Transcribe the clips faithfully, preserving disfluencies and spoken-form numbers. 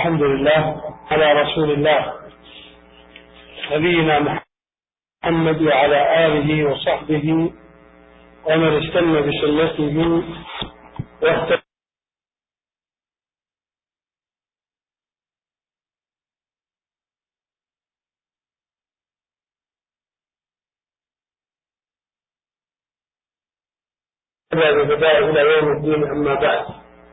الحمد لله على رسول الله نبينا محمد وعلى آله وصحبه ومن استنى بسنته واهتدى ببداء إلى يوم الدين. أما بعد،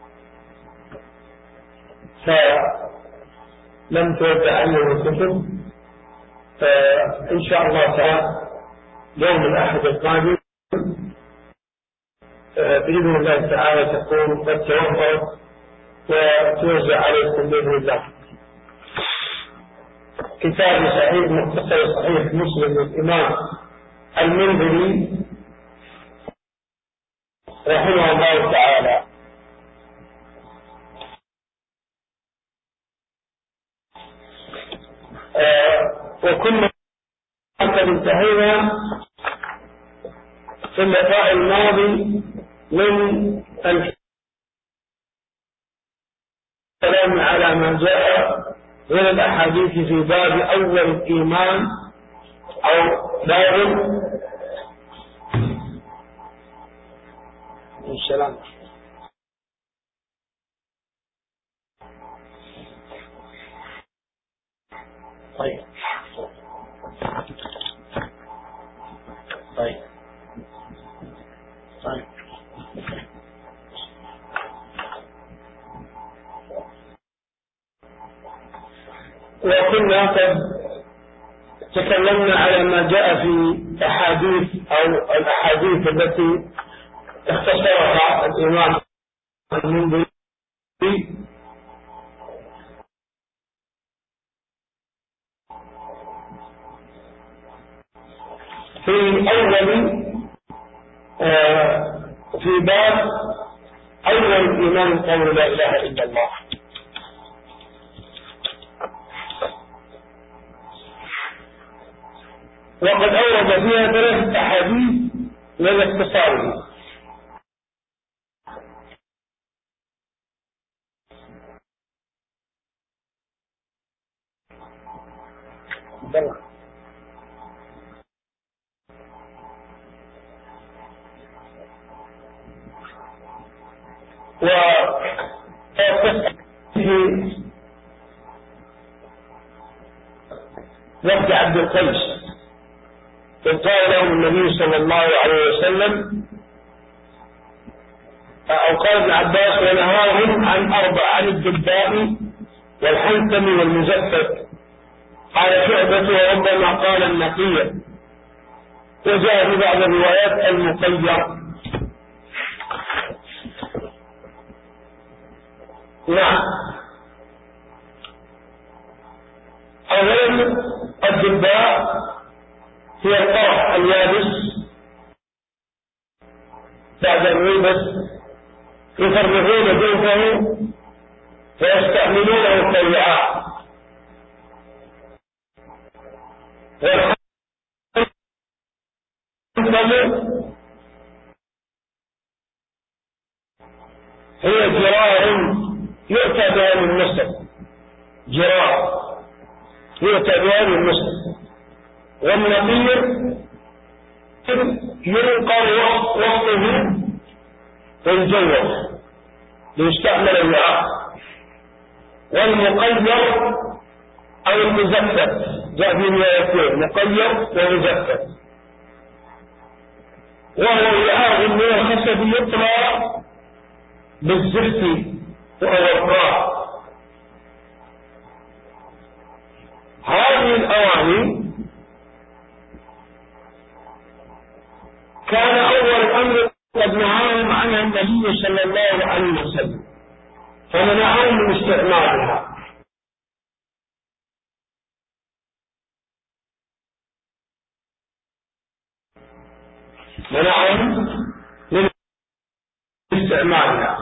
فلم توزع علينا الكتب، فإن شاء الله تعالى يوم الأحد القادم بإذن الله تعالى تكون قد توفرت وتوزع عليكم بإذن الله. كتاب صحيح مختصر صحيح مسلم للإمام المنذري رحمه الله تعالى. آه وكنا قد انتهينا في اللقاء الماضي من الكلام على ما جاء من الأحاديث في باب أول الإيمان أو باب السلام. طيب طيب طيب وكنا قد تكلمنا على ما جاء في أحاديث أو الأحاديث التي اختصرها الإمام المنذري في أول آه في باب أول الإيمان قول لا إله إلا الله. وقد أورد فيها ثلاث أحاديث من اختصاره. وفي وفد عبد القيس إذ قال لهم النبي صلى الله عليه وسلم أو قال ابن عباس ونهاهم عن أربع: عن الدباء والحنتم والمزفت. قال شعبة وربما قال النقية، وجاء في بعض الروايات المقير. نعم. أولا الدباء هي الطرف اليابس بعد الريبس يفرغون جوفه ويستعملونه كالوعاء. والحنتم هي جرار يؤتى بها للنسب، جرار يؤتى بها للنسب. والنقير ينقر وسطه ويجوف ليستعمل الوعاء. والمقير أو المزفت جاء في روايتين: مقير ومزفت، وهو وعاء من الخشب يطلى بالزفت والرقاء. هذه الأواني كان أول أمر قد نهاهم عنها النبي صلى الله عليه وسلم، فمنعهم من استعمالها. منعهم من استعمالها.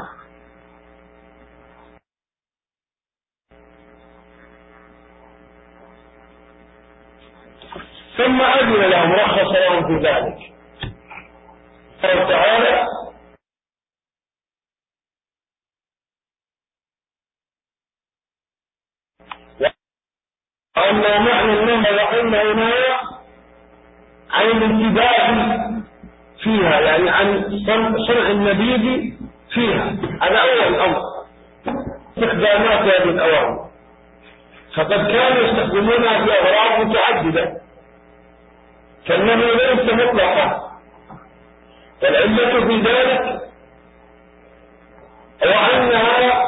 ثم أذن لهم، رخص لهم في ذلك. قال تعالى: أما معنى النهي وأن عناية عن الانتباه فيها، يعني عن صنع النبيذ فيها، هذا أول أمر. استخدامات هذه الأوامر فقد كانوا يستخدمونها في أغراض متعددة، فالنهي ليس مطلقا، والعلة في ذلك هو أنها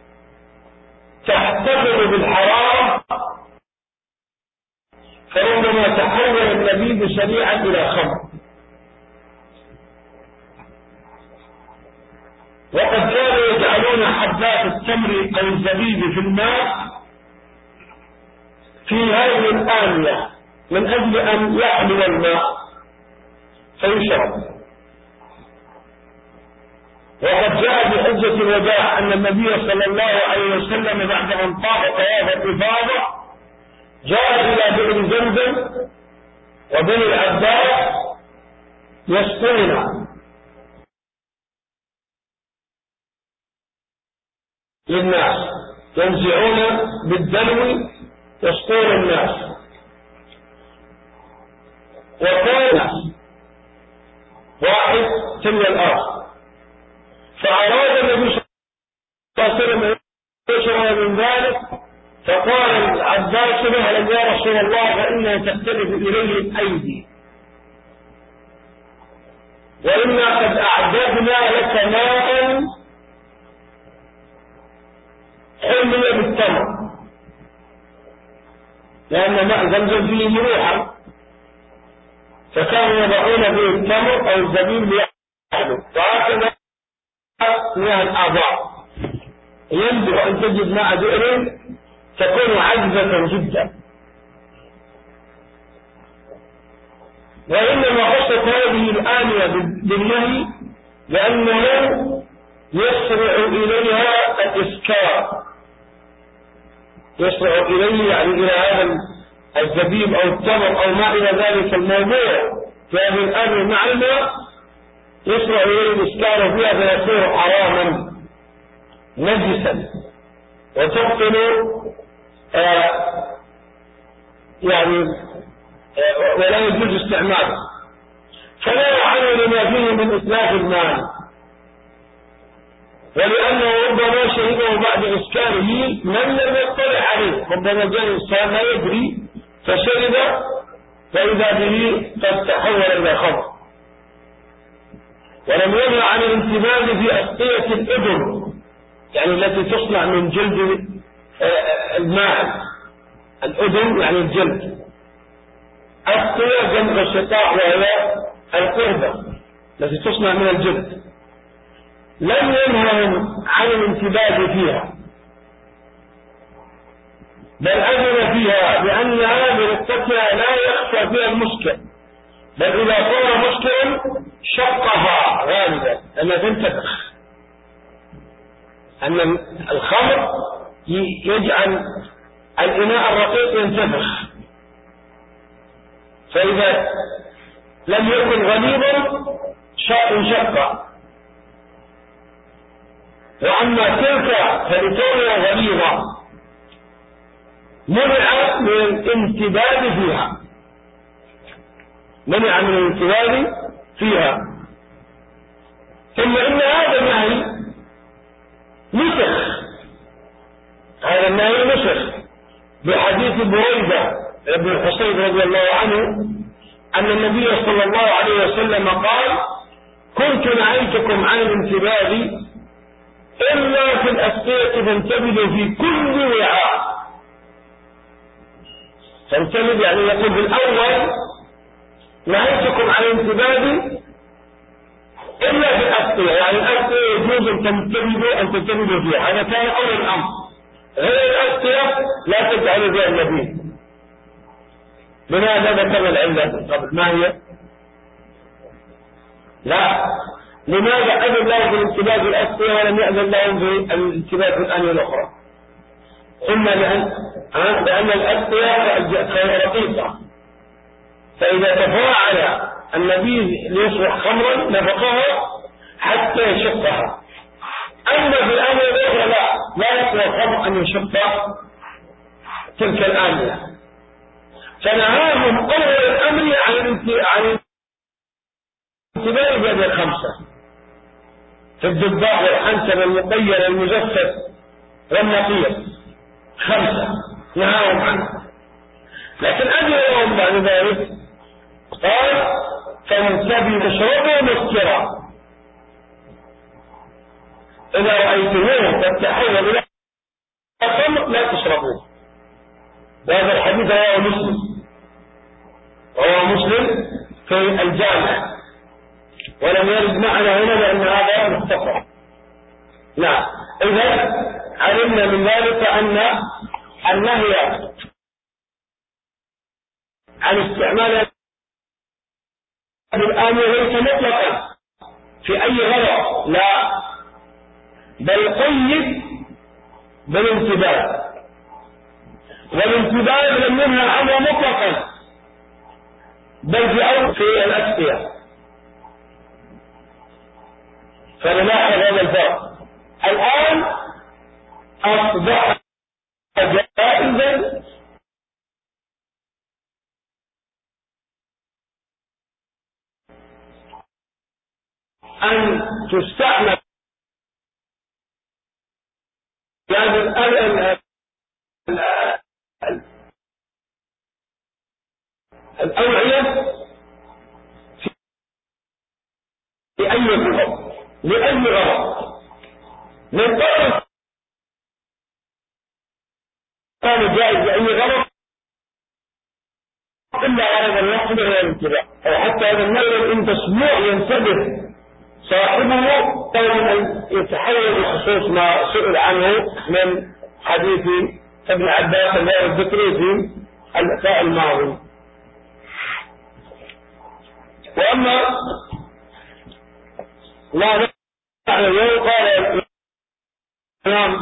تحتفظ بالحرارة، فربما تحول النبيذ سريعا إلى خمر. وقد كانوا يجعلون حبات التمر أو الزبيب في الماء في هذه الآنية من أجل أن يحمل الماء فيشرب. وقد جاء بحجة الوداع أن النبي صلى الله عليه وسلم بعد أن طاف طواف الإفاضة جاء إلى بئر زمزم وبني العباس يسقون للناس، ينزعون بالدلو يسقون الناس. وكان واحد تلو الآخر، فأراد النبي صلى الله عليه وسلم أن يشرب من ذلك، فقال العباس له: يا رسول الله فإنها تختلف إليه الأيدي، وإنا قد أعددنا لك ماء حمي بالتمر، لأن ماء زمزم فيه ملوحة، فكانوا يضعون به التمر أو الزبيب ليأكلوا. وهكذا مياه الآبار ينبغي أن تجد ماء بئر تكون عذبة جدا. وإنما خصت هذه الآنية بالنهي لأنه يسرع إليها الإسكار، يسرع إليه يعني إلى هذا الزبيب أو التمر أو ما إلى ذلك الموضوع في هذه الآنية مع الماء، يسرع إليه الإسكار فيها فيصير حراما نجسا وتبطل آه يعني آه ولا يجوز استعماله، فلا يعلم لما فيه من إتلاف المال، ولأنه ربما شهده بعد إسكاره من لم يطلع عليه، ربما جاء الإنسان لا يدري فشرب فإذا به قد تحول إلى خمر. ولم ينهى عن الانتباه في أسقية الإبل، يعني التي تصنع من جلد الماء، الأذن يعني الجلد. أسقية جمع الشقاء وهي القربة التي تصنع من الجلد، لم ينههم عن الانتباه فيها، بل أذن فيها بأنها برقتها لا يخفى فيها المسكر، بل إذا صار مسكرا شقها غالبا أنها تنتفخ، أن الخمر يجعل الإناء الرقيق ينتفخ، فإذا لم يكن غليظا انشق. وأما تلك فلتونها غليظة منع من الانتباه فيها، منع من الانتباه فيها. ثم إن هذا النهي نسخ، هذا النهي نسخ بحديث بريدة ابن الحصيب رضي الله عنه أن النبي صلى الله عليه وسلم قال: كنت نهيتكم عن الانتباه إلا في الأسقية فانتبذوا في كل وعاء. فانتبذ يعني يقول بالأول نهيتكم عن الانتباه إلا في الأسقية، يعني الأسقية يجوز أن تنتبذوا أن تنتبذوا فيها، هذا كان أول الأمر. غير الأسقية لا تجعلوا فيها النبي. لماذا ذكرنا العلة قبل؟ ما هي؟ لا، لماذا أذن الله في الانتباه في الأسقية ولم يأذن لهم في الانتباه في الآنية الأخرى؟ إما لأن لأن الأسقية رقيقة، فإذا تفاعل النبيذ ليصبح خمرا نفقها حتى يشقها. أما في الآنية الأخرى لا لا يصبح الخمر أن يشق تلك الآنية، فنهاهم أول الأمر عن الانتباه بهذه الخمسة في الضباع والحنسب والمقير والمزفت والنقير، خمسة نهاهم عنه. لكن أجرهم بعد ذلك قال فانتبهوا واشربوا مسكرا، إذا رأيتموه قد تحول إلى الخمر لا تشربوه. وهذا الحديث رواه مسلم، رواه مسلم في الجامع، ولم يرد معنا هنا لأن هذا مختصر. نعم، إذا علمنا من ذلك أن النهي عن استعمال الآن ليس مطلقا في أي غرض، لا، بل قيد بالانتباه، والانتباه لم ينهى عنه مطلقا بل في أو في الأسقية. فنلاحظ هذا الفرق. الآن أصبح جائزا أن تستعمل يعني الأوعية في أي غرض، لأي غرض من قبل كان جائز لأي غرض إلا غرض النقل والانتباه، أو حتى هذا النقل إن تسمع ينتبه صاحبه قبل أن يتحول لخصوص ما سئل عنه من حديث ابن عباس غير الذكري في اللقاء الماضي. وأما لا نعنى اليوم قال الإمام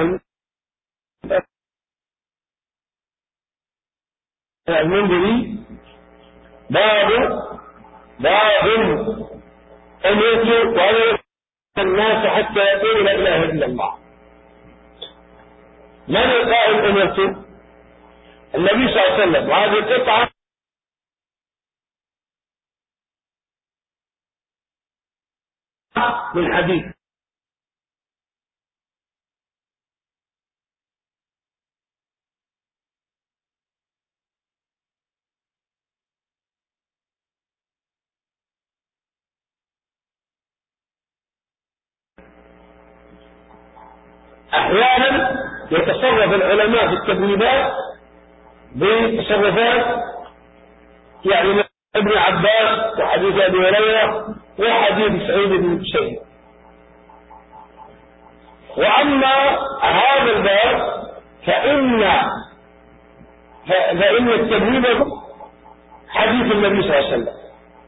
المنذري باب باب أمرت وأمر الناس حتى يقول لا إله إلا الله. من القائل أمرت؟ النبي صلى الله عليه وسلم، وهذه القطعة من حديث أحيانا يتصرف العلماء في التدريبات بتصرفات يعني ابن عباس وحديث أبي هريرة وحديث سعيد بن المسيب. وأما هذا الباب فإن فإن التدريب حديث النبي صلى الله عليه وسلم.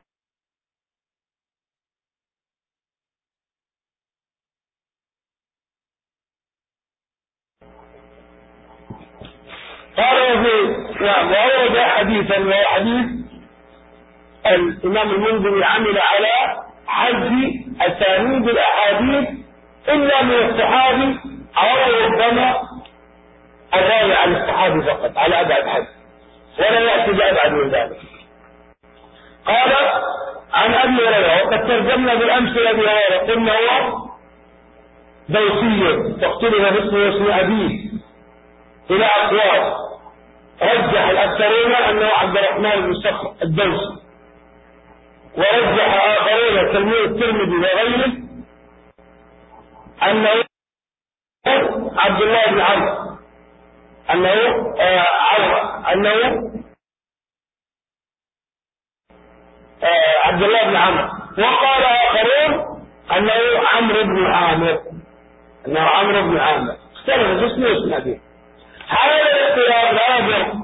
قال في وأورد حديثا وهو حديث الإمام المنذري عمل على حذف أسانيد الأحاديث إلا من الصحابي أو ربما الراوي عن الصحابي فقط على أبعد حد، ولا يأتي بأبعد من ذلك. قال عن أبي هريرة، وقد ترجمنا بالأمس لأبي هريرة قلنا هو دوسي تقتله باسم واسم أبيه إلى أقوال، رجح الأكثرون أنه عبد الرحمن بن صخر الدوسي، ورجح آخرون كالمير الترمذي وغيره أنه عبد الله بن عمرو، أنه آه عمرو أنه آه عبد الله بن عمرو، وقال آخرون أنه عمرو بن عامر، أنه عمرو بن عامر، اختلف اسمه واسم أبيه. هذا الاختلاف لا يضر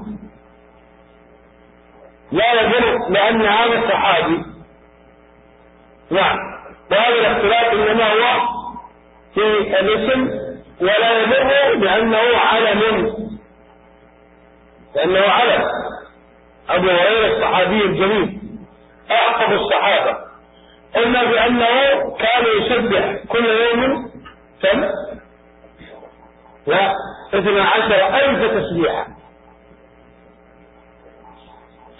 لا يضر لأن هذا الصحابي، نعم، وهذا الاختلاف إنما هو في الاسم، ولا يضر لأنه علم، لأنه علم. أبو هريرة الصحابي الجليل أعقب الصحابة، قلنا بأنه كان يسبح كل يوم كم؟ لا اثنى عشر ألف تسبيحة،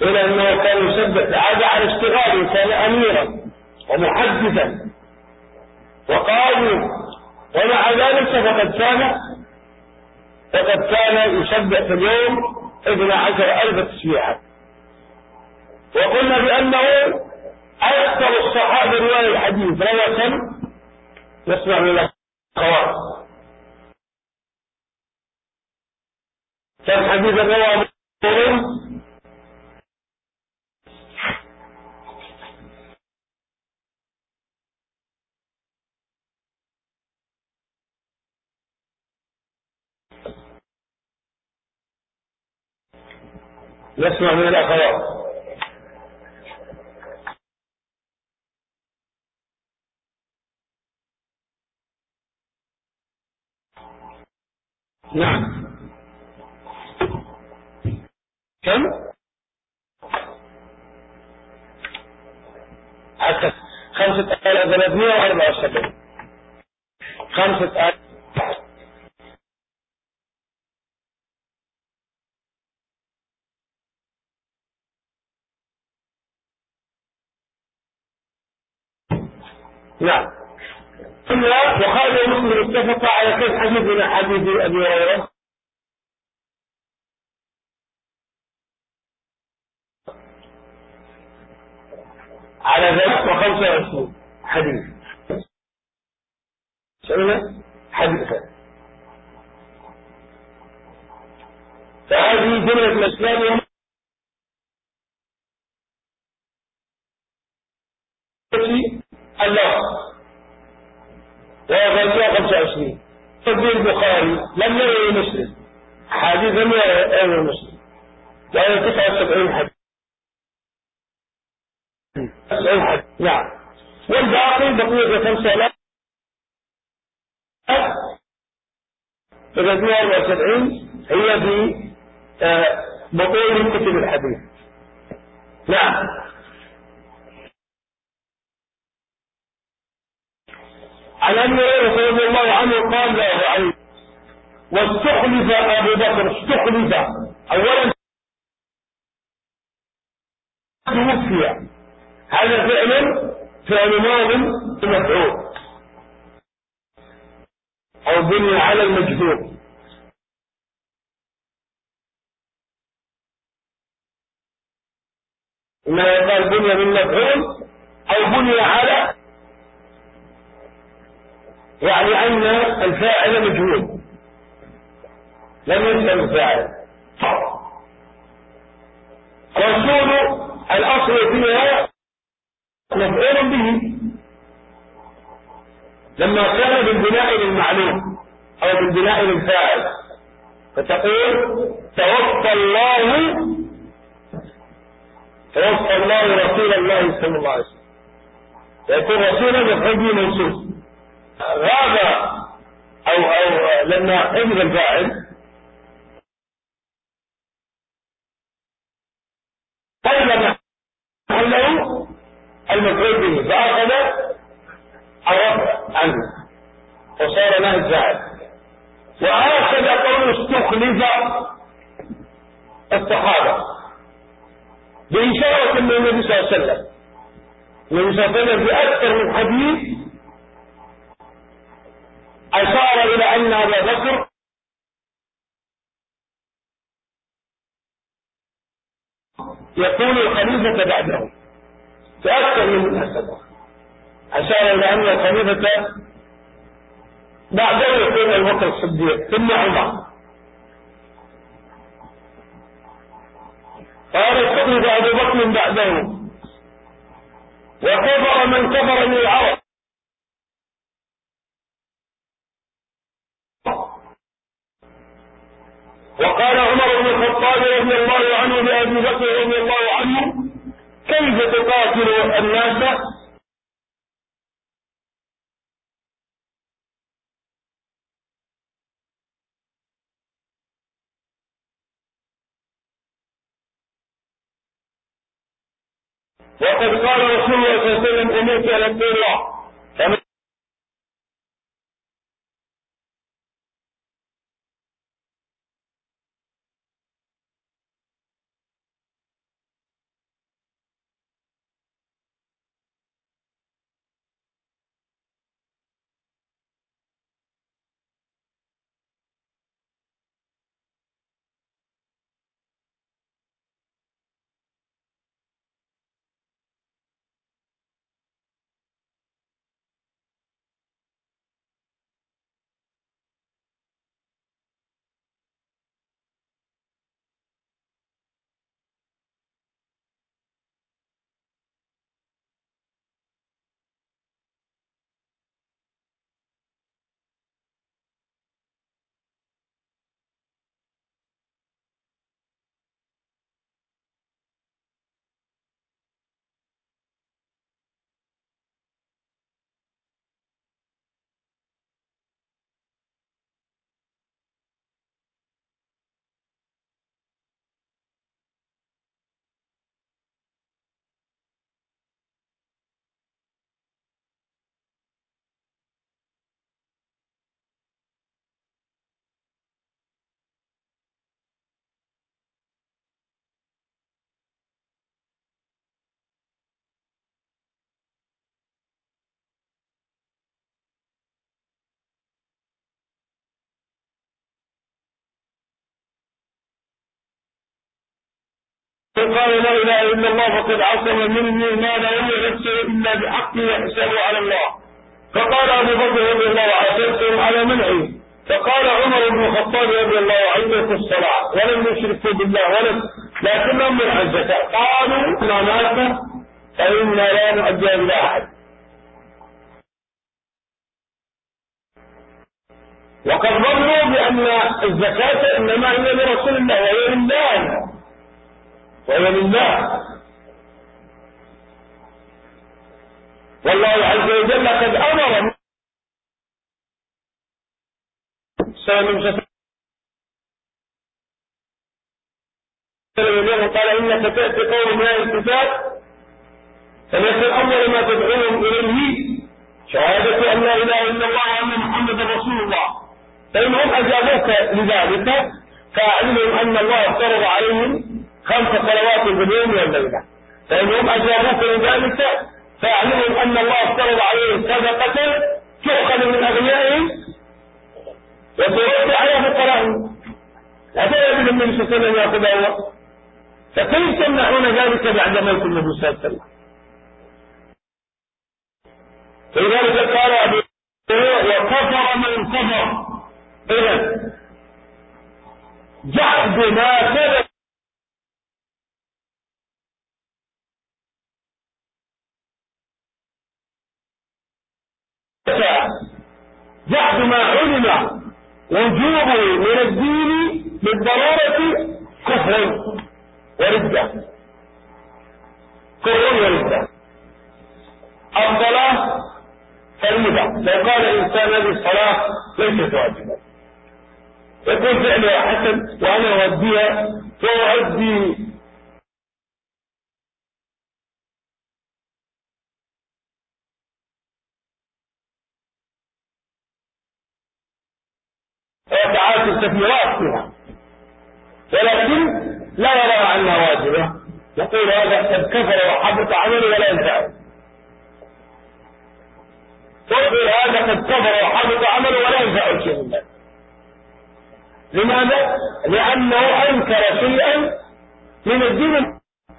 إلى أنه كان يسبح عاد على اشتغاله، كان أميرا ومحدثا وقاضي، ومع ذلك فقد كان فقد كان يسبح في اليوم اثنا عشر ألف تسبيحة. وقلنا بأنه أكثر الصحابة رواية الحديث روى كم؟ نسمع من الأخوات كم حديثا روى أبو هريرة؟ نسمع من الأخوات. نعم. كم؟ حتى خمسة آلاف ثلاثمائة وأربعة وسبعين. خمسة آلاف. نعم. ثم البخاري ومسلم اتفقا على كم حديث من حديث أبي هريرة؟ على ذلك وخمسة وعشرين حديث. سألنا حديثا. فهذه جملة الأسلام الله وهذا خمسة وعشرين. تبدي البخاري لم يروي مسلم حديث لم يروي مسلم، وهي تسعة وسبعين حديث. تسعين حديث. نعم. والباقي بقية خمسة آلاف ثلاثمائة وأربعة وسبعين هي في بطول كتب الحديث. نعم. عن أبي هريرة رضي الله عنه قال له عليه: واستخلف أبو بكر. استخلف أولا توفي، هذا فعل فعل ماض مفعول أو بني على المجهول. إنما يقال بني من مفعول أو بني على، يعني أن الفاعل مجهول لم يسأل الفاعل. رسول الأصل فيها مفعول به لما كان بالبناء للمعلوم أو بالبناء للفاعل، فتقول توفى الله توفى الله رسول الله صلى الله عليه وسلم، يكون رسولا مفعول به منصوب. هذا أو أو لما حذف الفاعل قلب محله المفعول به فأخذ الرفع عنه وصار له الفاعل. وهكذا قول استخلف الصحابة بإشارة من النبي صلى الله عليه وسلم. النبي صلى الله عليه وسلم في أكثر من حديث أشار إلى أن أبا بكر يكون الخليفة بعده في أكثر من مناسبة. أشار إلى أن الخليفة بعده يكون أبو بكر الصديق ثم عمر. قال استخلف أبو بكر بعده وكفر من كفر من العرب. وقال عمر بن الخطاب رضي الله عنه لأبي بكر رضي الله عنه: كيف تقاتل الناس؟ وقد قال رسول الله صلى الله عليه وسلم: أمرت أن أتقي الله قال لا إله إلا الله فقد عصم مني ما لا يملك نفسه إلا بحقه وحسابه على الله. فقال أبو بكر رضي الله عنه على منعه. فقال عمر بن الخطاب رضي الله عنه في الصلاة ولم يشركوا بالله ولم لكنهم من الزكاة. قالوا ما مات فإنا لا نؤدي إلى أحد. وقد ظنوا بأن الزكاة إنما هي لرسول الله وهي لله وهي لله. والله عز وجل قد أمر سلم قال إنك تأتي قوم من الكتاب فليكن أول ما تدعوهم إليه شهادة أن لا إله إلا الله وأن محمدا رسول الله. فإنهم أجابوك لذلك فأعلمهم أن الله افترض عليهم خمس صلوات باليوم والليلة. فإنهم أجابوك لذلك فأعلمهم أن الله افترض عليهم صدقة تؤخذ من أغنيائهم وترد على فقرائهم. لا تجد النبي صلى الله عليه وسلم يأخذها هو. فكيف تمنعون ذلك بعد موت النبي صلى الله عليه وسلم؟ فلذلك قال أبو وكفر من كفر. إذا جحد ما ثبت جحد ما علم وجوبه من الدين بالضرورة كفر وردة. كفر وردة. الصلاة فريضة. لو قال الإنسان هذه الصلاة ليست واجبة يكون فعلها حسن وأنا أوديها وأؤدي وساعات التكبيرات فيها ولكن لا يرى عنها واجبة. يقول هذا قد كفر وحبط عمله ولا ينفعه. تقول هذا قد كفر وحبط عمله ولا ينفعه شيء من ذلك. لماذا؟ لأنه أنكر شيئا من الدين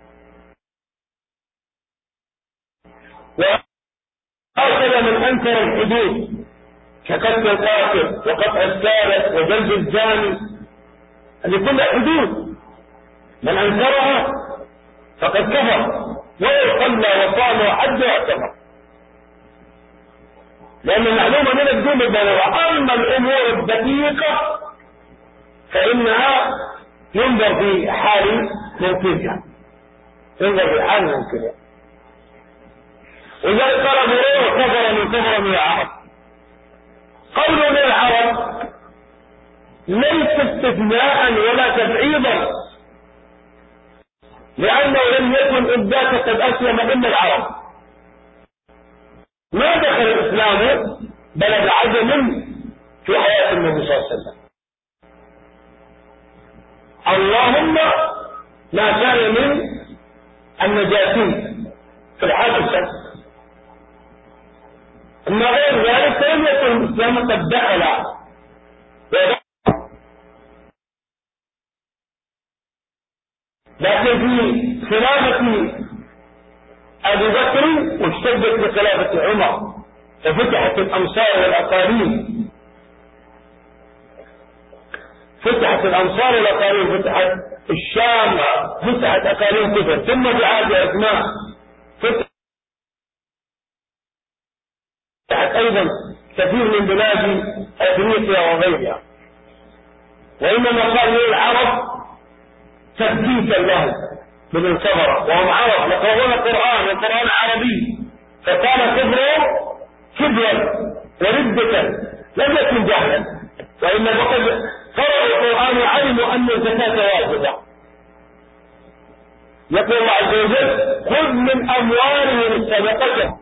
وهكذا من أنكر الحدود كقتل القاتل وقطع السارق وجلد الزاني. هذه كلها حدود من أنكرها فقد كفر ولو صلى وصام وحج واعتمر. لأن المعلومة من الدين بالضرورة. أما الأمور الدقيقة فإنها ينظر في حال ممكنها ينظر في حال ممكنها. وذلك قال أبو هريرة كفر من كفر من العرب. قوله من العرب ليس استثناء ولا تبعيضا لأنه لم يكن إذاك قد أسلم إلا العرب. ما دخل الإسلام بلد عجم في حياة النبي صلى الله عليه وسلم. اللهم ما كان من النجاسين في الحادثة. أما غير ذلك لم يكن الإسلام قد دخل. لكن في خلافة أبي بكر واشتدت بخلافة عمر ففتحت الأمصار والأقاليم. فتحت الأمصار والأقاليم فتحت الشام فتحت أقاليم كثر. ثم بعهد عثمان فتحت أيضا كثير من بلاد أفريقيا وغيرها. وإنما قال للعرب تثبيتا لهم من الكفرة وهم عرب يقرؤون القرآن والقرآن عربي. فكان كفره كبرا وردة لم يكن جهلا. وإن فقد قرأوا القرآن وعلموا أن الزكاة واجبة. يقول الله عز وجل خذ من أموالهم صدقة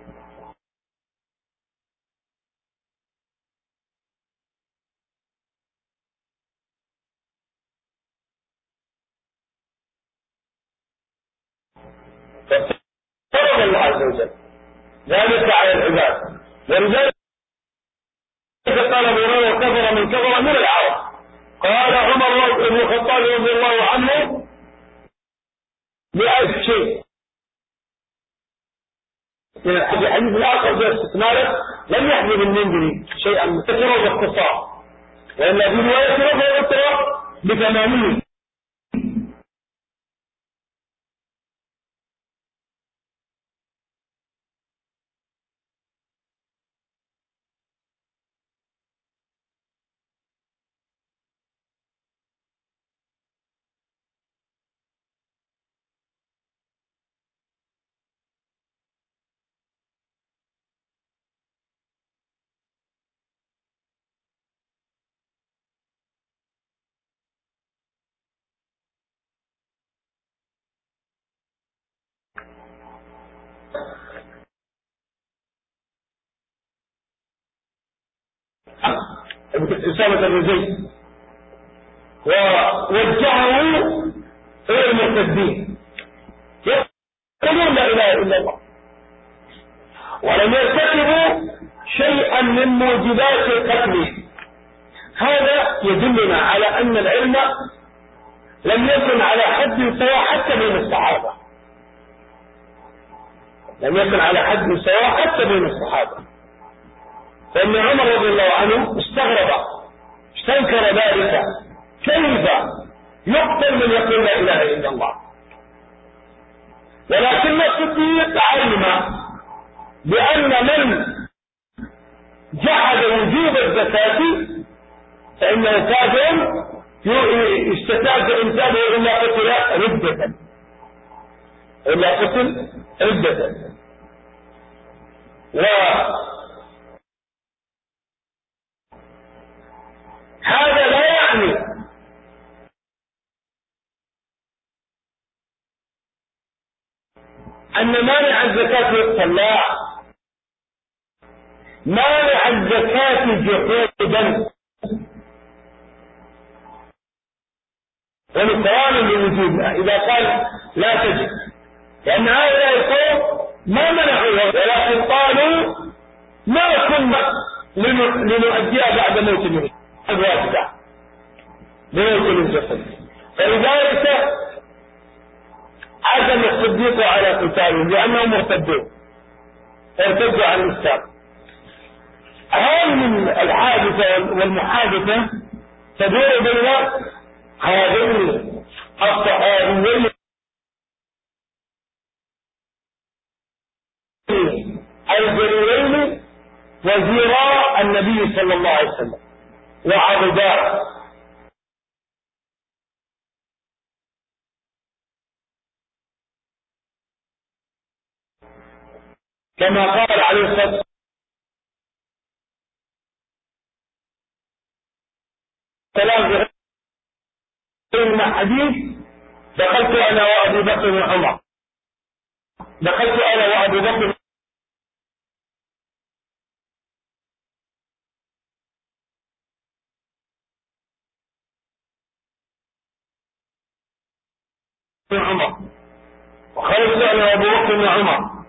فرض الله عز وجل ذلك على العباد. ولذلك قال ابو هريره كفر من كفر من العرب. قال عمر بن الخطاب رضي الله عنه بألف شيء من الحديث الآخر جاء استثماله لم يحدث المنذري شيئا مستثمرا باختصار، وإلا في رواية رفع الأخرى بثمانين. أسامة بن زيد ووجهه إلى المرتدين يقولون لا إله إلا الله، ولم يرتكبوا شيئا من موجبات القتل. هذا يدلنا على أن العلم لم يكن على حد سواء حتى بين الصحابة، لم يكن على حد سواء حتى بين الصحابة. فإن عمر رضي الله عنه استغرب استنكر ذلك، كيف يقتل من يقول لا إله إلا الله؟ ولكن الصديق علم بأن من جحد وجوب الزكاة فإنه كافر استتاب إنسانه إلا قتل ردة، إلا قتل ردة. وهذا لا يعني أن مانع الزكاة يقتل، لا، مانع الزكاة جحودا ونكران لوجودها إذا قال لا تجب، لأن هؤلاء القوم ما منعوها ولكن قالوا ما كنا لنؤديها بعد موت المريض الواجبة بموت الجسد. فلذلك عزم الصديق على قتالهم لأنهم مرتدون، ارتدوا عن الإسلام. هذه الحادثة والمحادثة تدور بين هذين الصحابيين الجليلين وزيراء النبي صلى الله عليه وسلم وعبداء، كما قال عليه الصلاة والسلام في حديث: دخلت أنا وأبو بكر وعمر، دخلت أنا وأبو بكر وعمر، وخرجت أنا وأبو بكر وعمر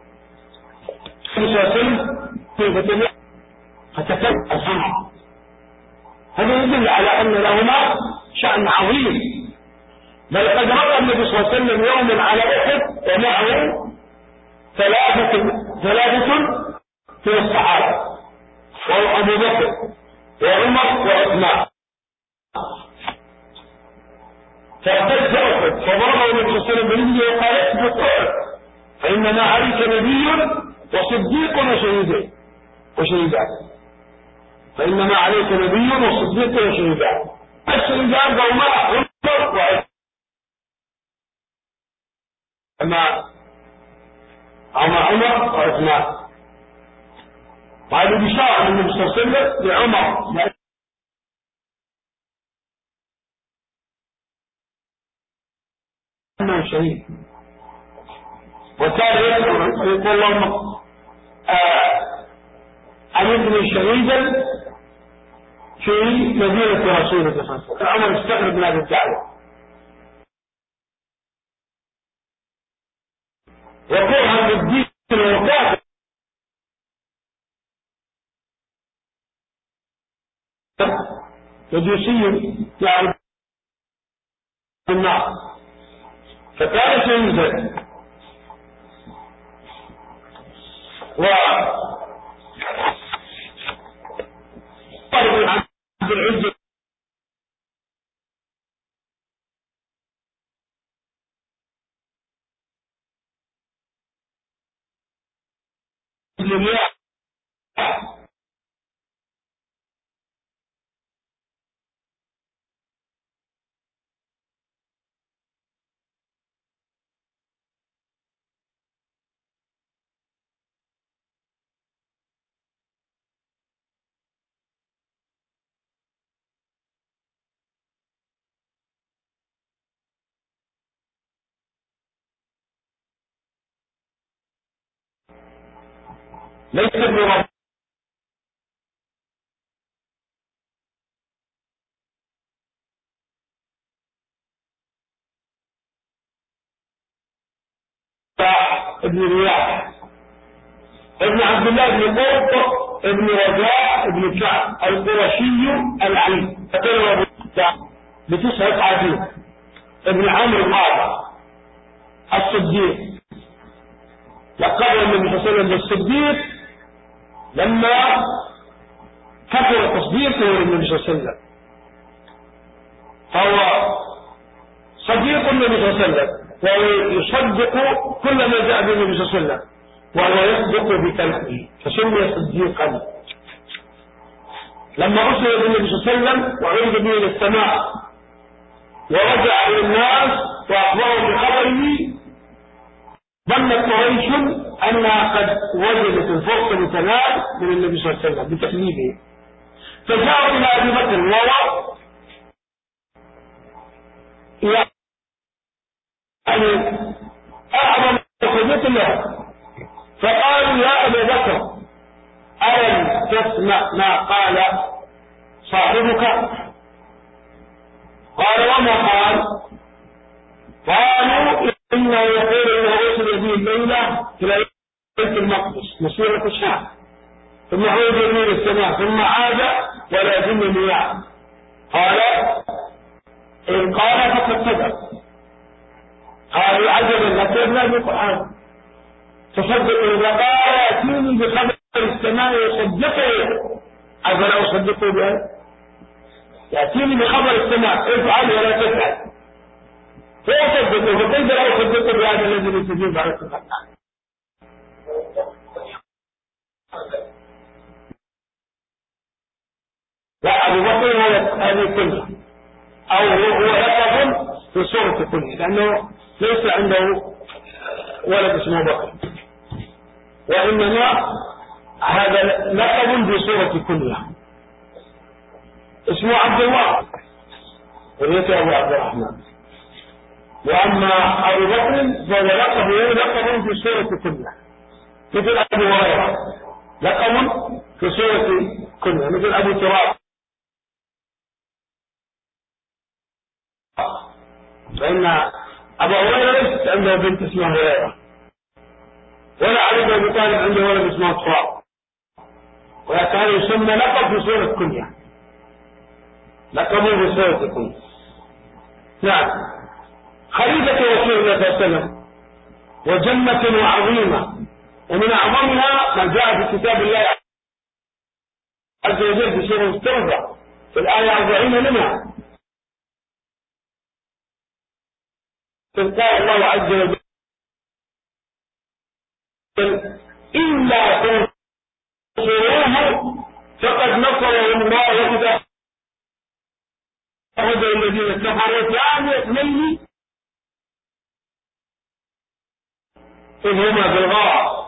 فتكلم الجمعة. هذا يدل على أن لهما شأن عظيم، بل قد مر النبي صلى الله عليه وسلم يوم على أحد ومعه ثلاثة ثلاثة من الصحابة، وهو أبو بكر وعمر وعثمان، فاحتج أحد فضربه النبي صلى الله عليه وسلم برجله وقال: اثبت أحد فإنما عليك نبي وصديق وشهيدين وشهيدان، فإنما عليك نبي وصديق وشهيدان. الشهيدان هما عمر وعثمان، أما أما عمر وعثمان. وهذه بشارة من النبي صلى الله عليه وسلم لعمر لأنه شهيد، وكان يقول: اللهم أمتني شهيدا في مدينة رسولك صلى الله عليه وسلم. عمر استغرب من هذه الدعوة وكرها بالدين وكافر، مجوسي يعني النار، فكانت ينزل و عبد العزة ليس ابن رباح ابن رياح ابن عبد الله بن قرط ابن رجاء ابن كعب القرشي العلي فكان بتسعة عديد ابن عمرو القاضي الصديق لقب النبي صلى الله عليه وسلم بالصديق لما كثر تصديقه للنبي صلى الله عليه وسلم، فهو صديق النبي صلى الله عليه وسلم وهو يصدق كل ما جاء به النبي صلى الله عليه وسلم وهو يصدق بكلمه فسمي صديقا. لما أرسل بالنبي صلى الله عليه وسلم وعرض به إلى السماء ورجع إلى الناس وأخبرهم بخبره ظنت قريش أنها قد وجدت الفرصة لتنال من النبي صلى الله عليه وسلم بتكليفه، فجاءوا إلى أبي بكر وهو يعني أعظم صديق له، فقالوا يا أبا بكر ألم تسمع ما قال صاحبك؟ قال وما قال؟ قالوا إنه يقول إنه أرسل به الليلة إلى بيت المقدس مسيرة الشام ثم عود إلى السماء ثم عاد ولا يتم مياه. قال إن قال فقد صدق. قالوا عجبا لكنا بالقرآن تصدقوا وقال يأتيني بخبر السماء يصدقه أفلا أصدقه بها؟ يأتيني بخبر السماء افعل ولا تفعل فأصدقه، فكيف لا أصدقه بهذا الذي يستجيب على السماء؟ لا أبو بكر هذه كلها أو هو لقب في صورة كله لأنه ليس عنده ولد اسمه بكر، وإنما هذا لقب في صورة كلها اسمه عبد الله وليس أبو عبد الرحمن. وأما أبو بكر فهو لقبه لقب في صورة كلها مثل أبو هريرة لقب في صورة كلها مثل أبو تراب، فإن أبو هريرة ليست عنده بنت اسمها هريرة ولا علي أبو طالب عنده ولد اسمه تراب، ولكن يسمى لقب في صورة كلها لقب في صورة كلها. نعم خليفة رسول الله صلى الله عليه وسلم وجنة عظيمة، ومن أعظمها ما جاء في كتاب الله عز وجل في سورة التوبة في الآية أربعين منها قال الله عز وجل إلا تنصروه فقد نصره الله إذا أخذ الذين كفروا ثاني اثنين إذ هما في الغار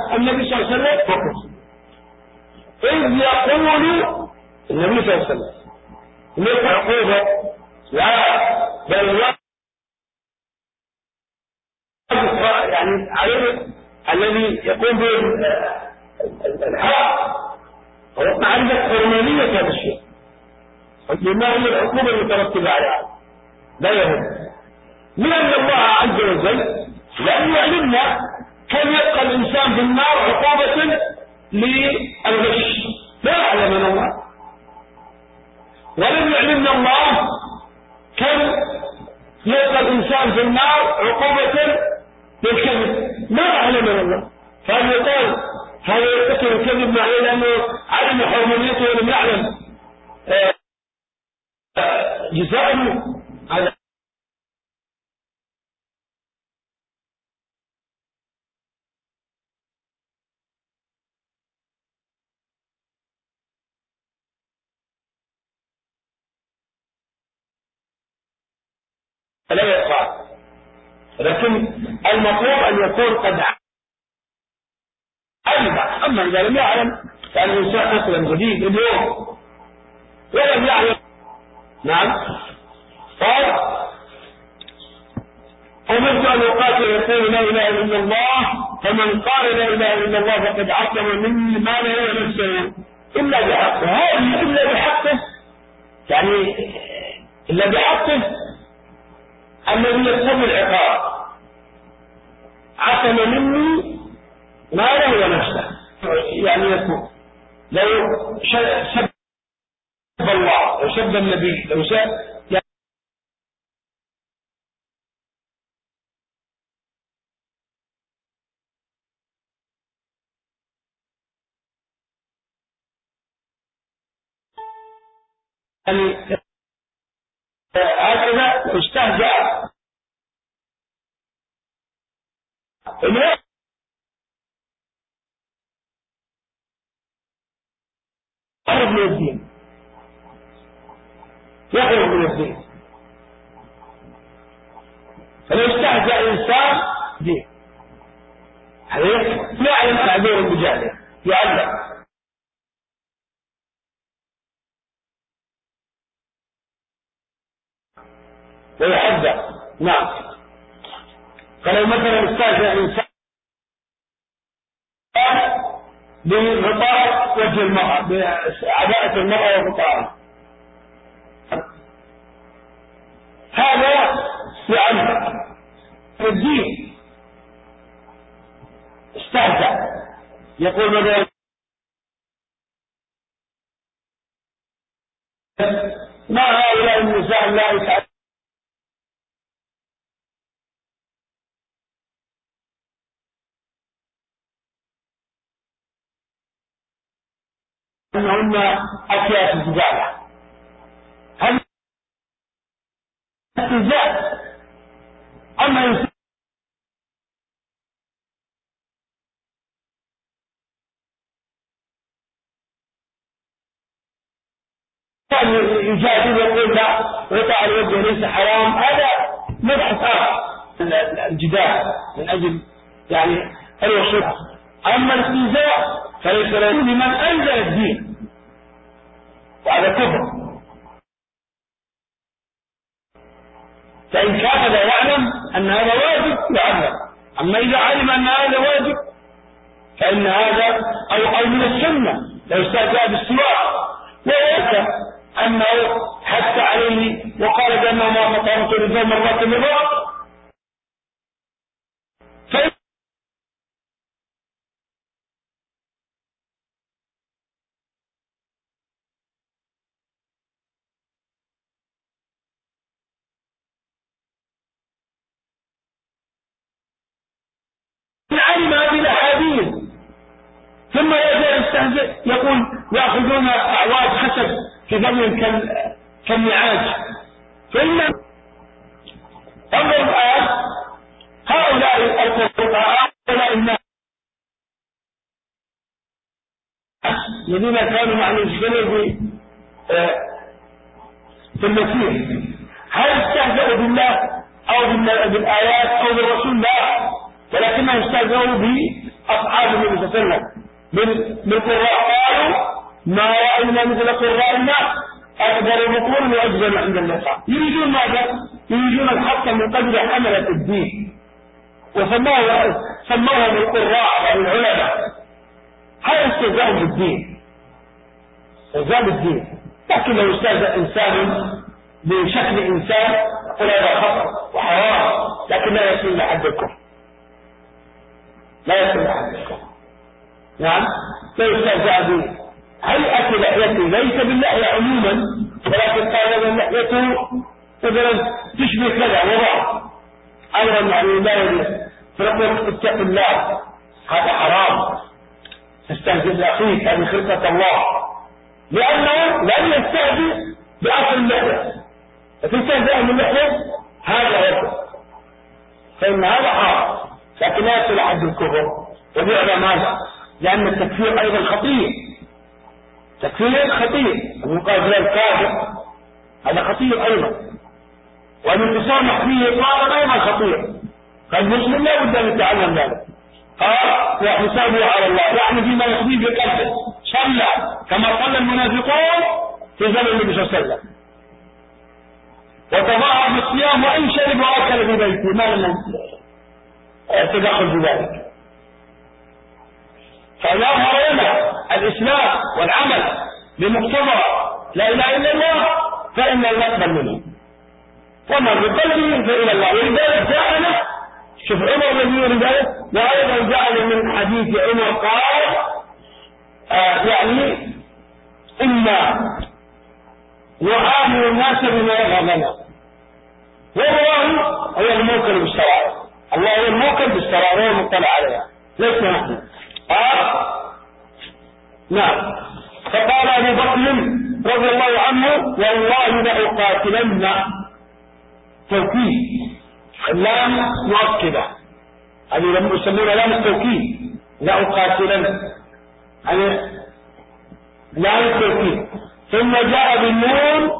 النبي صلى الله عليه وسلم فقط إذ يقول النبي صلى الله عليه وسلم ليس عقوبة لا بل يعني عليه الذي يقوم بالحق معرفة حرمانية هذا الشيء بما هي العقوبة المترتبة عليها لا يهم من أن الله عز وجل لأن يعلمنا كم يبقى الإنسان في النار عقوبة للغش لا يعلم من الله ولم يعلمنا الله كم يبقى الإنسان في النار عقوبة للكذب ما يعلم من الله فهل يقول هذا يقتل الكذب معناه لأنه علم حرمانيته ولم يعلم جزاءه هذا لا يقع لكن المطلوب أن يكون قد علم أما إذا لم يعلم فأن الإنسان مثلا جديد اليوم ولم يعلم نعم قال أمرت أن أقاتل يقول لا إله إلا الله فمن قال لا إله إلا الله فقد عصم مني ما لا نفسه إلا بحقه هذه إلا بحقه يعني إلا بحقه الذي يقتضي العقاب عصم مني ما له ونفسه يعني يكون لو سب الله لو سب النبي لو سب يعني هكذا استهزأ يخرج من الدين يخرج من الدين فلو استهزأ إنسان دين هذا لا يعلم تعبير بجهله يعلم ويحذر نعم فلو مثلا استهزأ إنسان بغطاء وجه المرأة بعباءة المرأة وغطاءها هذا يعني الدين استهزأ يقول مثلا ما هؤلاء النساء لا يتعلم أنهن أكياس الزبالة هل استهزاء أما يستهزأ يجادل يقول لا غطاء الوجه ليس حرام هذا مبحث آخر الجدال من أجل يعني الوصول أما الاستهزاء فليس له لمن أنزل الدين وهذا كفر فإن كان لا يعلم أن هذا واجب يعلم أما إذا علم أن هذا واجب فإن هذا أو, أو من السنة لو استهزأ بالسواك ويأتى أنه حتى عليه وقال بأنه ما فطرت رجال مرات مرات فإن علم هذه الأحاديث ثم يزال يستهزئ يقول يأخذون أعواد حسب في ضمن كالنعاج فإن انظر الآن هؤلاء الفقهاء هؤلاء الناس الذين كانوا معنى السنة في المسيح هل استهزأوا بالله أو بالآيات أو بالرسول؟ لا ولكنهم استهزأوا أصحاب النبي صلى الله عليه وسلم من من قراء قالوا ما رأينا مثل قرائنا أكبر بطولا وأجزم عند اللقاء. يريدون ماذا؟ يريدون الحق من قبل حملة الدين، وسموها سموهم القراء والعلماء. هذا استهزاء بالدين، استهزاء بالدين. لكن لو استهزأ إنسان بشكل إنسان يقول هذا خطر وحرام، لكن لا يصل لحد الكفر، لا يصل لحد الكفر. نعم، لا يستهزأ بهيئة لحيته، ليس باللحية عموما، ولكن قال اللحية مثلا تشبه كذا وضع أمرا يعني لا يجوز، فنقول اتق الله، هذا حرام، تستهزئ بأخيك، هذه خلقة الله، لأنه لم يستهزئ بأصل اللحية، فتستهزئ من اللحية هذا هو، فإن هذا حرام، لكن لا يصل حد الكفر. وبيعلى ماذا؟ لأن التكفير أيضا خطير، تكفير خطير، المقابل الكافر هذا خطير أيضا، وأن التصامح فيه إطلاقا أيضا خطير، فالمسلم لا بد أن يتعلم ذلك. قال وحسابه على الله، يعني فيما يقضيه بقلبه، صلى كما صلى المنافقون في زمن النبي صلى الله عليه وسلم، وتظاهر بالصيام وإن شرب وأكل في بيته، ما لم تدخل في ذلك. فيظهر لنا الإسلام والعمل بمقتضى لا إله إلا الله، فإن نقبل منه، وما بقلبه فإلى الله. ولذلك جاءنا، شوف عمر الذي يقول ذلك، وأيضا جعل من حديث عمر قال آه يعني إنا نعامل الناس بما يظهر لنا، والله هو الموكل بالشرائع، الله هو الموكل بالشرائع وهو المطلع عليها، ليس نحن. آه نعم. فقال أبو بكر رضي الله عنه والله لأقاتلن، توكيد، اللام مؤكدة، هذه لم يسمونها لام التوكيد، لأقاتلن يعني لام التوكيد، ثم جاء بالنون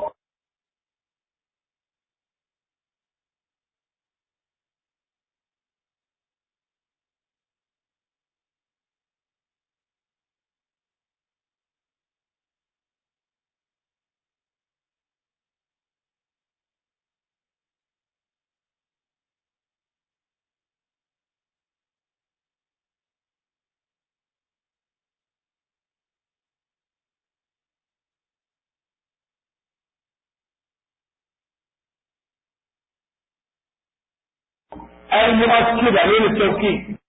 المؤكدة من التوكيد.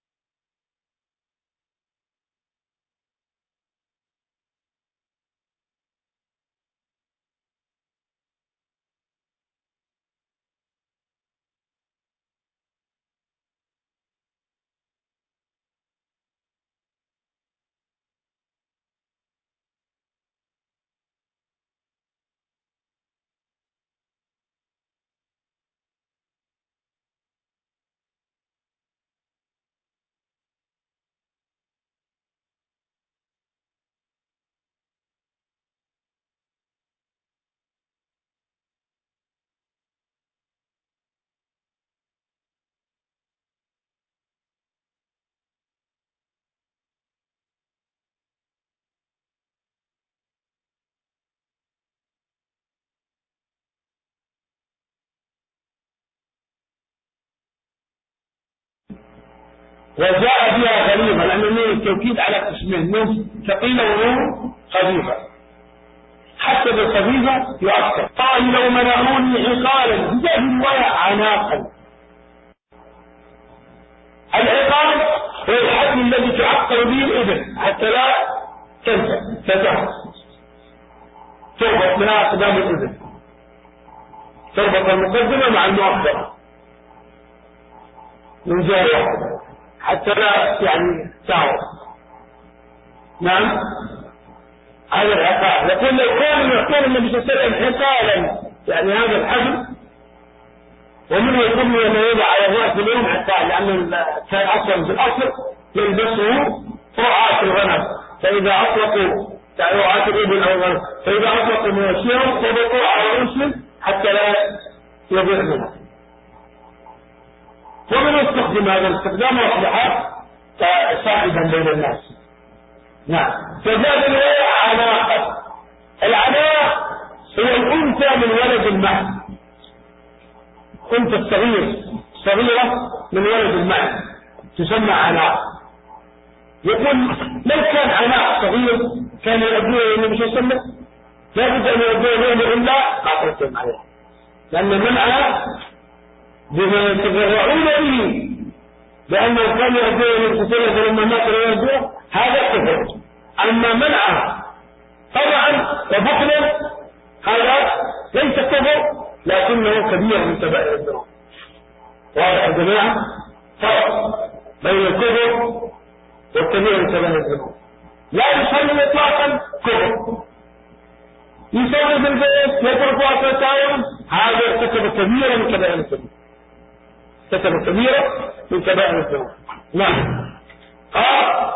وجاء بها غليظة، لأن نون التوكيد على قسمين، نون ثقيلة ونون خفيفة، حسب الخفيفة يؤثر. قال لو منعوني عقالا، جاء في رواية عناقا. العقال هو الحبل الذي تعقل به الإبل حتى لا تنفع تزهر، تربط منها أقدام الإبل، تربط المقدمة مع المؤخرة من جهة واحدة حتى لا يعني تعرف. نعم، هذا العقال. يقول لو كان يعطون النبي صلى الله عليه وسلم عقالا، يعني هذا الحبل، ومنه يكون لما يوضع على الرأس اليوم عقال، لأن كان أصلا في الأصل يلبسه رعاة الغنم، فإذا أطلقوا يعني رعاة الإبل أو الغنم، فإذا أطلقوا مواشيهم ربطوا على رؤوسهم حتى لا يضيع منها. ومن يستخدم هذا الاستخدام أصبح سائدا بين الناس. نعم. فزاد الولاء عناقة. العناق هو الأنثى من ولد المعد، أنثى الصغير صغيرة من ولد المعد تسمى عناق. يقول لو كان عناق صغير كان يؤديه النبي صلى الله عليه وسلم لابد أن يؤديه إلا ما قلتم عليه، لأن منعها بما يتفرعون به، لأنه كان يؤديه النبي صلى الله عليه وسلم لما مات ويؤديه هذا كفر. أما منعها طبعا وبخلا هذا ليس كفر لكنه كبير من كبائر الذنوب. واضح يا جماعة؟ فرق بين الكفر والكبير من كبائر الذنوب. لا يصلي اطلاقا كفر، يصلي في البيت يترك وقت التعاون هذا ارتكب كبيرا من كبائر الذنوب، ارتكب كبيرا من كبائر الذنوب. نعم. آه.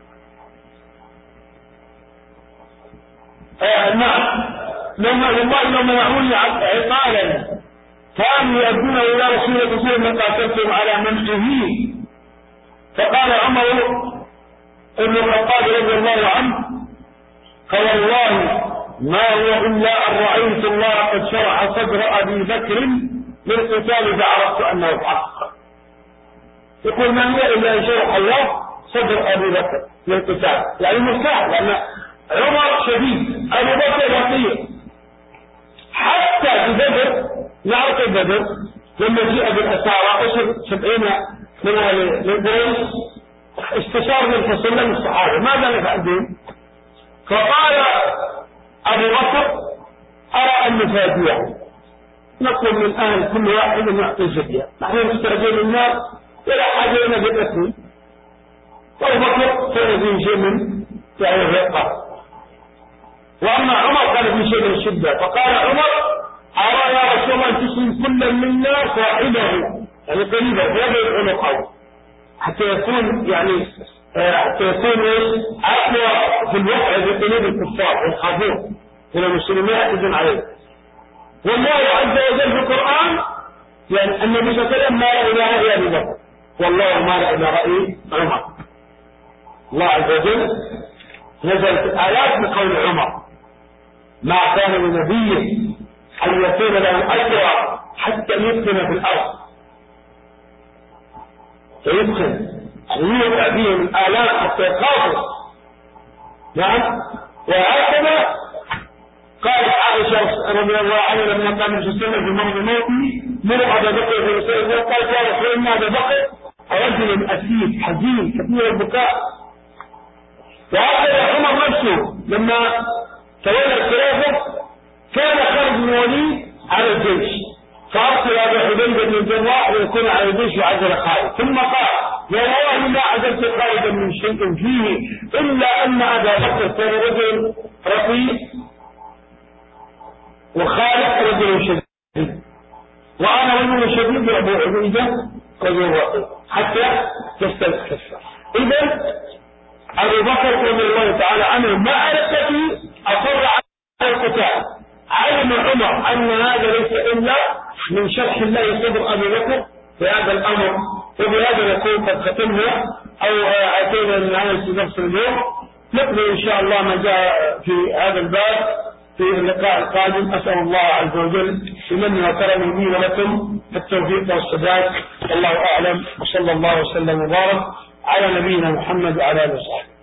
آه نعم. لما والله لما يعوني عقالا كانوا يؤدون الى رسول الله صلى الله عليه وسلم قاتلتم على منعه، فقال عمر بن الخطاب رضي الله عنه فوالله ما هو الا ان رايت الله قد شرح صدر ابي بكر للقتال فعرفت انه الحق. يقول ما هي الا ان شرح الله صدر ابي بكر للقتال، يعني مرتاح، لان عمر شديد ابو بكر بطيء. حتى في بدر نعرف بدر لما جاء بالاسارى اسر سبعين من القريش استشار النبي صلى الله عليه وسلم الصحابه ماذا نفعل بهم؟ فقال ابو بكر ارى ان نفاديه، نطلب من اهل كل واحد ان يعطي جزيه، نحن مستعجلين النار ولا حاجه لنا بالاسم. ابو بكر كان في شيء من يعني الرقه، واما عمر كان في شيء من الشده، فقال عمر ارى يا رسول الله ان تسلم كل منا صاحبه يعني قريبا ويبعد عنقه حتى يكون يعني حتى يكون اقوى في الوقع بقلوب الكفار والخافون من المسلمين يحزن عليه. والله عز وجل في القران يعني النبي صلى الله عليه وسلم ما راى الى راي ابي بكر، والله ما راى الى راي عمر. الله عز وجل نزلت الايات بقول عمر ما كان لنبي ان يكون له اسرى حتى يدخل في الارض، فيدخل يوقع فيهم الالات حتى يخافوا. نعم. وهكذا قالت عائشه رضي الله عنها لما كان في سنه في مرض موته مر ابا بكر في رسول قالت يا رسول الله ابا بكر رجل اسيف حزين كثير البكاء. وهكذا عمر نفسه لما تولى الخلافه كان خالد بن الوليد على الجيش، فارسل ابا حبيبه بن الجراح ليكون على الجيش يعزل خالد، ثم قال والله ما عزلت خالدا من شيء فيه الا ان ابا بكر كان رجل رقيق وخالد رجل شديد وانا رجل شديد وابو عبيده رجل رقيق حتى تستكفر. اذا ابو بكر رضي الله تعالى عنه مع نفسه اصر على القتال، علم عمر ان هذا ليس الا من شرح الله صدر ابي بكر في هذا الامر. وبهذا نكون قد ختمنا او اتينا لنهايه درس اليوم. نقبل ان شاء الله ما جاء في هذا الباب في اللقاء القادم. اسال الله عز وجل بمنه وكرمه لي ولكم التوفيق والسداد، والله اعلم، وصلى الله وسلم وبارك على نبينا محمد وعلى اله وصحبه.